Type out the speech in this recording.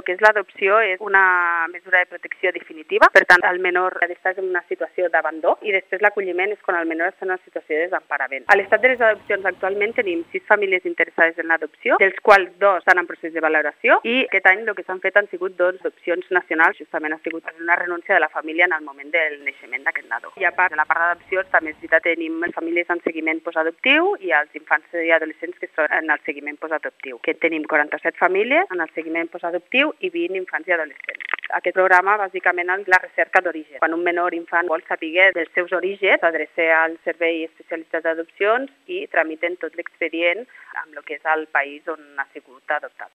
el que és l'adopció és una mesura de protecció definitiva, per tant, el menor ha d'estar en una situació d'abandó i després l'acolliment és quan el menor està en una situació de desemparament. A l'estat de les adopcions actualment tenim 6 famílies interessades en l'adopció, dels quals 2 estan en procés de valoració i aquest any el que s'han fet han sigut 2 adopcions nacionals, justament ha sigut una renúncia de la família en el moment del naixement d'aquest nadó. I a part de la part d'adopcions, també és veritat que tenim famílies en seguiment postadoptiu i els infants i adolescents que són en el seguiment postadoptiu, que tenim 47 famílies en el seguiment postadoptiu i 20 infants i adolescents. Aquest programa, bàsicament, és la recerca d'origen. Quan un menor infant vol saber dels seus orígens, s'adreça al servei especialitzat d'adopcions i tramiten tot l'expedient amb el que és el país on ha sigut adoptat.